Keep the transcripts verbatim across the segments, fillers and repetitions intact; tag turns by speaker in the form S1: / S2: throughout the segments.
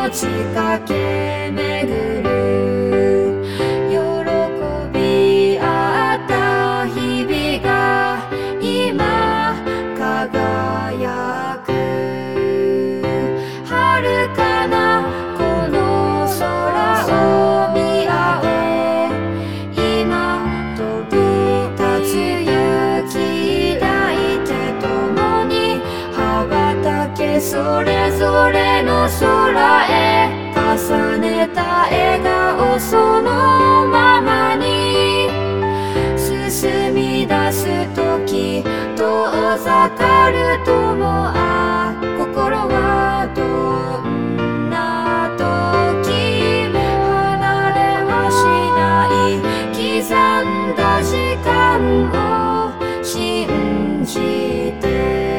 S1: 命かけ巡る喜びあった日々が今輝く遥かなこの空を見合おう今飛び立つ雪抱いて共に羽ばたけそれぞれの空へ重ねた笑顔そのままに進み出す時遠ざかる友あ心はどんな時離れはしない刻んだ時間を信じて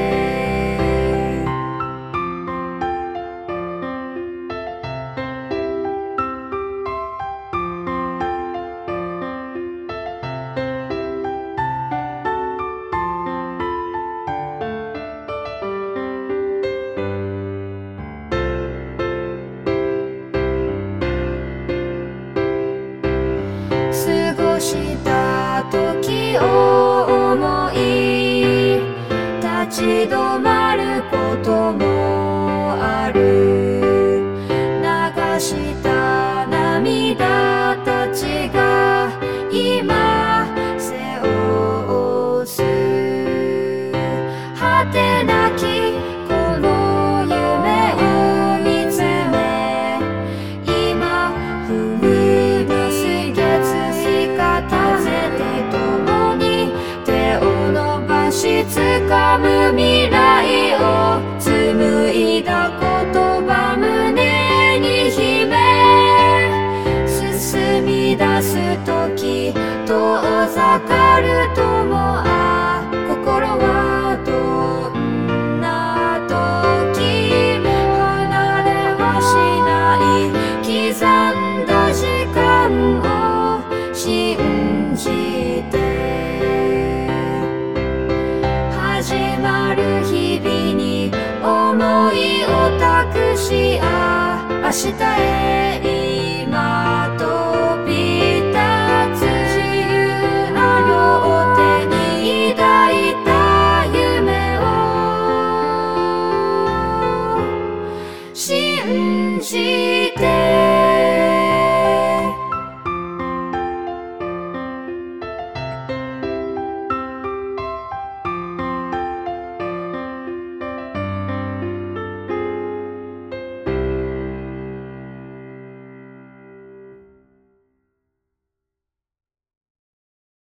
S1: 過ごした時を思い立ち止まることもある流した涙たちが今背負す果てなきこの夢を見つめ今踏み出す月風で共に手を伸ばし掴む未来を紡いだ言葉胸に秘め進み出す時遠ざかる友あ心はどんな時離れはしない刻んだ時間を信じて始まる日々に思いを託しあ明日へ